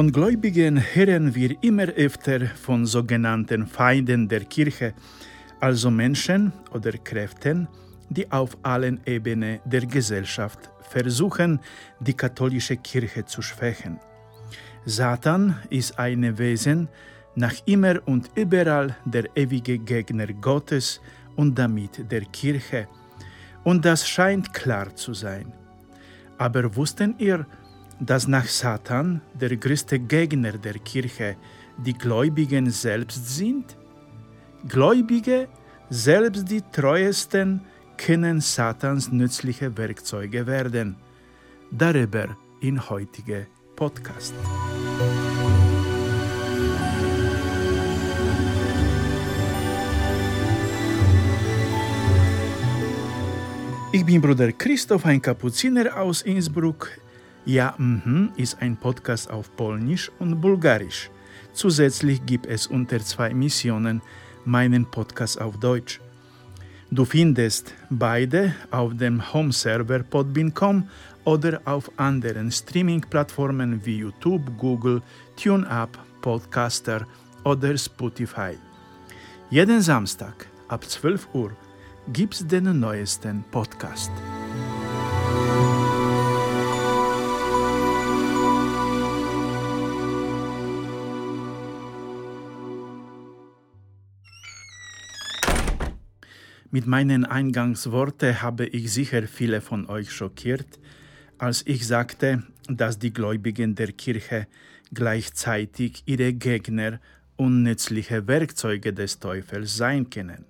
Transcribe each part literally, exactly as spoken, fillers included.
Von Gläubigen hören wir immer öfter von sogenannten Feinden der Kirche, also Menschen oder Kräften, die auf allen Ebenen der Gesellschaft versuchen, die katholische Kirche zu schwächen. Satan ist ein Wesen, nach immer und überall der ewige Gegner Gottes und damit der Kirche. Und das scheint klar zu sein. Aber wusstet ihr, dass nach Satan der größte Gegner der Kirche die Gläubigen selbst sind? Gläubige, selbst die treuesten, können Satans nützliche Werkzeuge werden. Darüber in heutige Podcast. Ich bin Bruder Christoph, ein Kapuziner aus Innsbruck. Ja, mhm, ist ein Podcast auf Polnisch und Bulgarisch. Zusätzlich gibt es unter zwei Missionen meinen Podcast auf Deutsch. Du findest beide auf dem Home-Server podbean punkt com oder auf anderen Streaming-Plattformen wie YouTube, Google, TuneUp, Podcaster oder Spotify. Jeden Samstag ab zwölf Uhr gibt's den neuesten Podcast. Mit meinen Eingangsworten habe ich sicher viele von euch schockiert, als ich sagte, dass die Gläubigen der Kirche gleichzeitig ihre Gegner und nützliche Werkzeuge des Teufels sein können.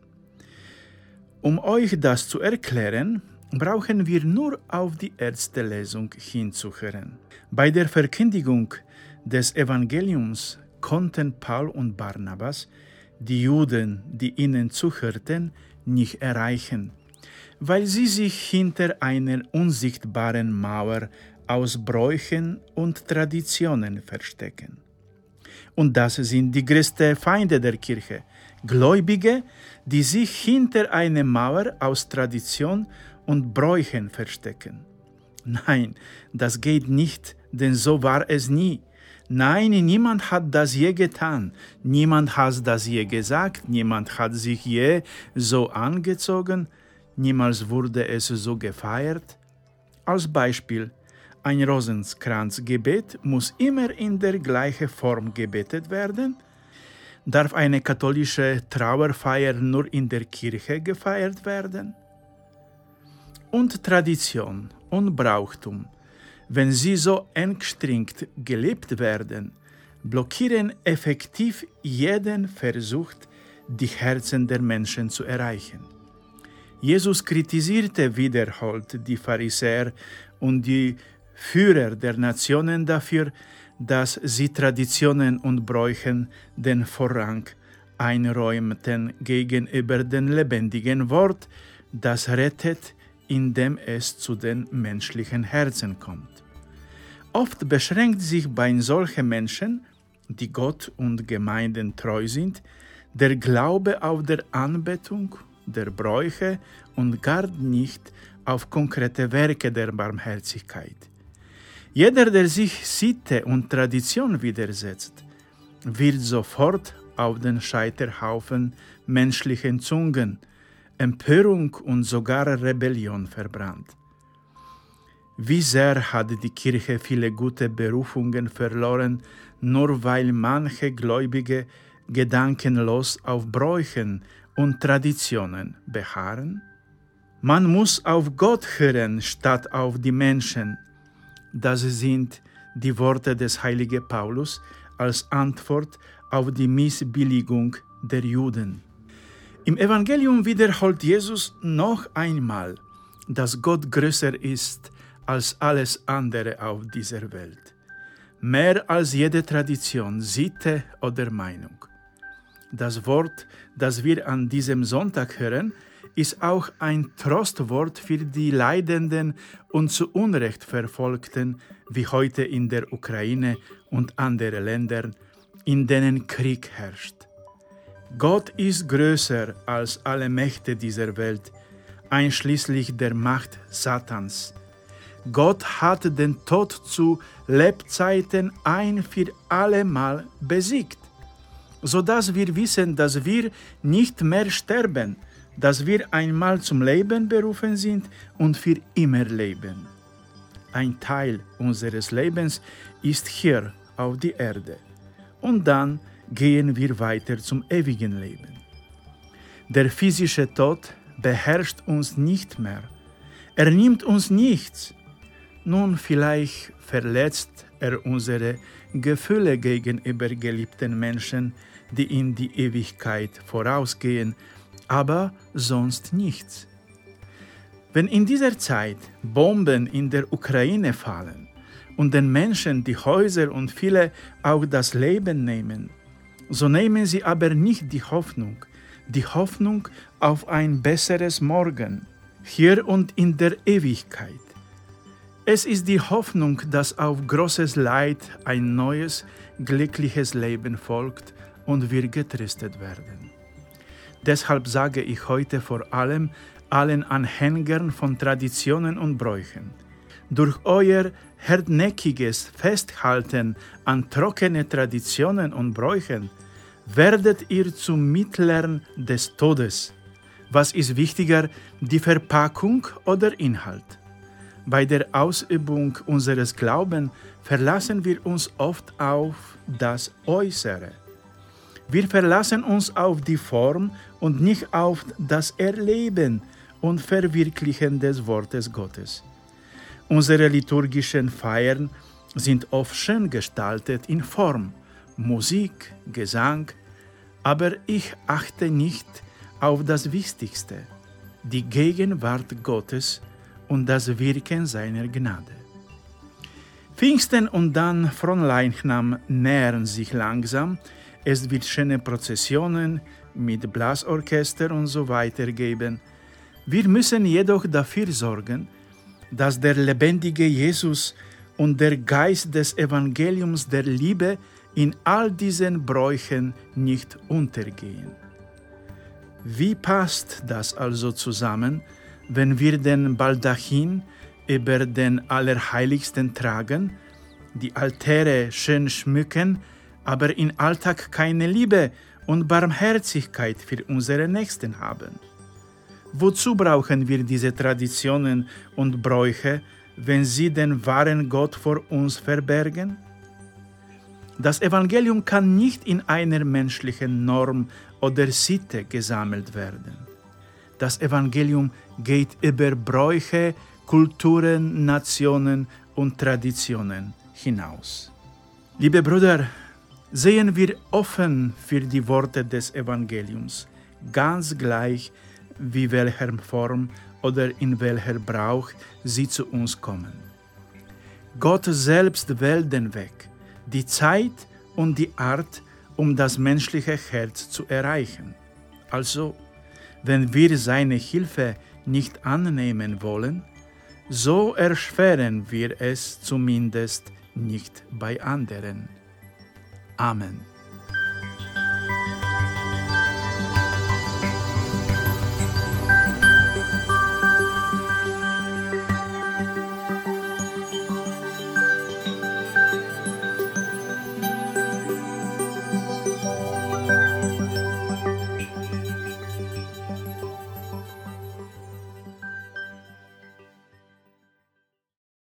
Um euch das zu erklären, brauchen wir nur auf die erste Lesung hinzuhören. Bei der Verkündigung des Evangeliums konnten Paul und Barnabas die Juden, die ihnen zuhörten, nicht erreichen, weil sie sich hinter einer unsichtbaren Mauer aus Bräuchen und Traditionen verstecken. Und das sind die größten Feinde der Kirche, Gläubige, die sich hinter einer Mauer aus Tradition und Bräuchen verstecken. Nein, das geht nicht, denn so war es nie. Nein, niemand hat das je getan, niemand hat das je gesagt, niemand hat sich je so angezogen, niemals wurde es so gefeiert. Als Beispiel, ein Rosenkranzgebet muss immer in der gleichen Form gebetet werden. Darf eine katholische Trauerfeier nur in der Kirche gefeiert werden? Und Tradition und Brauchtum, wenn sie so engstrengt gelebt werden, blockieren effektiv jeden Versuch, die Herzen der Menschen zu erreichen. Jesus kritisierte wiederholt die Pharisäer und die Führer der Nationen dafür, dass sie Traditionen und Bräuchen den Vorrang einräumten gegenüber dem lebendigen Wort, das rettet, indem es zu den menschlichen Herzen kommt. Oft beschränkt sich bei solchen Menschen, die Gott und Gemeinden treu sind, der Glaube auf der Anbetung der Bräuche und gar nicht auf konkrete Werke der Barmherzigkeit. Jeder, der sich Sitte und Tradition widersetzt, wird sofort auf den Scheiterhaufen menschlichen Zungen, Empörung und sogar Rebellion verbrannt. Wie sehr hat die Kirche viele gute Berufungen verloren, nur weil manche Gläubige gedankenlos auf Bräuchen und Traditionen beharren? Man muss auf Gott hören statt auf die Menschen. Das sind die Worte des heiligen Paulus als Antwort auf die Missbilligung der Juden. Im Evangelium wiederholt Jesus noch einmal, dass Gott größer ist als alles andere auf dieser Welt. Mehr als jede Tradition, Sitte oder Meinung. Das Wort, das wir an diesem Sonntag hören, ist auch ein Trostwort für die Leidenden und zu Unrecht Verfolgten, wie heute in der Ukraine und anderen Ländern, in denen Krieg herrscht. Gott ist größer als alle Mächte dieser Welt, einschließlich der Macht Satans. Gott hat den Tod zu Lebzeiten ein für allemal besiegt, sodass wir wissen, dass wir nicht mehr sterben, dass wir einmal zum Leben berufen sind und für immer leben. Ein Teil unseres Lebens ist hier auf der Erde und dann gehen wir weiter zum ewigen Leben. Der physische Tod beherrscht uns nicht mehr. Er nimmt uns nichts. Nun, vielleicht verletzt er unsere Gefühle gegenüber geliebten Menschen, die in die Ewigkeit vorausgehen, aber sonst nichts. Wenn in dieser Zeit Bomben in der Ukraine fallen und den Menschen die Häuser und viele auch das Leben nehmen, so nehmen sie aber nicht die Hoffnung, die Hoffnung auf ein besseres Morgen, hier und in der Ewigkeit. Es ist die Hoffnung, dass auf großes Leid ein neues, glückliches Leben folgt und wir getröstet werden. Deshalb sage ich heute vor allem allen Anhängern von Traditionen und Bräuchen: Durch euer hartnäckiges Festhalten an trockene Traditionen und Bräuchen werdet ihr zum Mittlern des Todes. Was ist wichtiger, die Verpackung oder Inhalt? Bei der Ausübung unseres Glaubens verlassen wir uns oft auf das Äußere. Wir verlassen uns auf die Form und nicht auf das Erleben und Verwirklichen des Wortes Gottes. Unsere liturgischen Feiern sind oft schön gestaltet in Form, Musik, Gesang, aber ich achte nicht auf das Wichtigste, die Gegenwart Gottes und das Wirken seiner Gnade. Pfingsten und dann Fronleichnam nähern sich langsam. Es wird schöne Prozessionen mit Blasorchester und so weiter geben. Wir müssen jedoch dafür sorgen, dass der lebendige Jesus und der Geist des Evangeliums der Liebe in all diesen Bräuchen nicht untergehen. Wie passt das also zusammen, wenn wir den Baldachin über den Allerheiligsten tragen, die Altäre schön schmücken, aber im Alltag keine Liebe und Barmherzigkeit für unsere Nächsten haben? Wozu brauchen wir diese Traditionen und Bräuche, wenn sie den wahren Gott vor uns verbergen? Das Evangelium kann nicht in einer menschlichen Norm oder Sitte gesammelt werden. Das Evangelium geht über Bräuche, Kulturen, Nationen und Traditionen hinaus. Liebe Brüder, sehen wir offen für die Worte des Evangeliums, ganz gleich, wie welcher Form oder in welcher Brauch sie zu uns kommen. Gott selbst wählt den Weg, die Zeit und die Art, um das menschliche Herz zu erreichen. Also, wenn wir seine Hilfe nicht annehmen wollen, so erschweren wir es zumindest nicht bei anderen. Amen.